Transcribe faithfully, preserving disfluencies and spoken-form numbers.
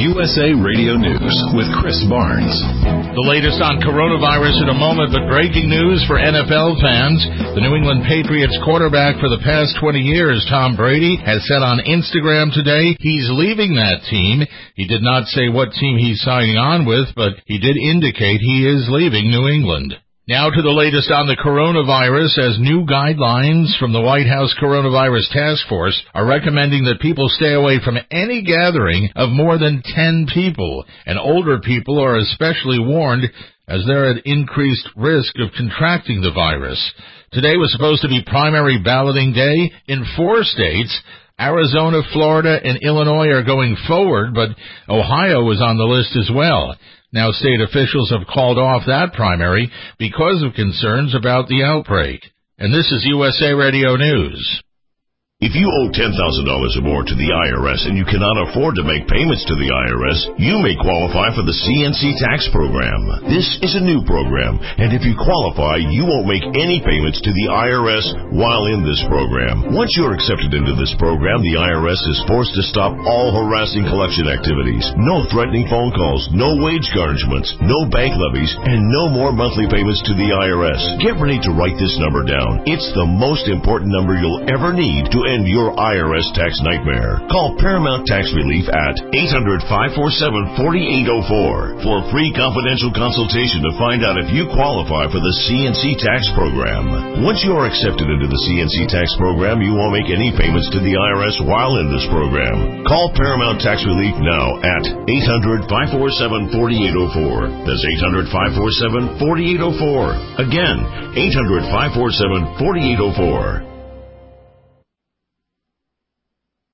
U S A Radio News with Chris Barnes. The latest on coronavirus in a moment, but breaking news for N F L fans. The New England Patriots quarterback for the past twenty years, Tom Brady, has said on Instagram today he's leaving that team. He did not say what team he's signing on with, but he did indicate he is leaving New England. Now to the latest on the coronavirus, as new guidelines from the White House Coronavirus Task Force are recommending that people stay away from any gathering of more than ten people, and older people are especially warned as they're at increased risk of contracting the virus. Today was supposed to be primary balloting day in four states. Arizona, Florida, and Illinois are going forward, but Ohio is on the list as well. Now, state officials have called off that primary because of concerns about the outbreak. And this is U S A Radio News. If you owe ten thousand dollars or more to the I R S and you cannot afford to make payments to the I R S, you may qualify for the C N C tax program. This is a new program, and if you qualify, you won't make any payments to the I R S while in this program. Once you're accepted into this program, the I R S is forced to stop all harassing collection activities. No threatening phone calls, no wage garnishments, no bank levies, and no more monthly payments to the I R S. Get ready to write this number down. It's the most important number you'll ever need to end your I R S tax nightmare. Call Paramount Tax Relief at eight hundred, five four seven, four eight zero four for a free confidential consultation to find out if you qualify for the C N C tax program. Once you are accepted into the C N C tax program, you won't make any payments to the I R S while in this program. Call Paramount Tax Relief now at eight hundred, five four seven, four eight zero four. That's eight hundred, five four seven, four eight zero four. Again, eight hundred, five four seven, four eight zero four.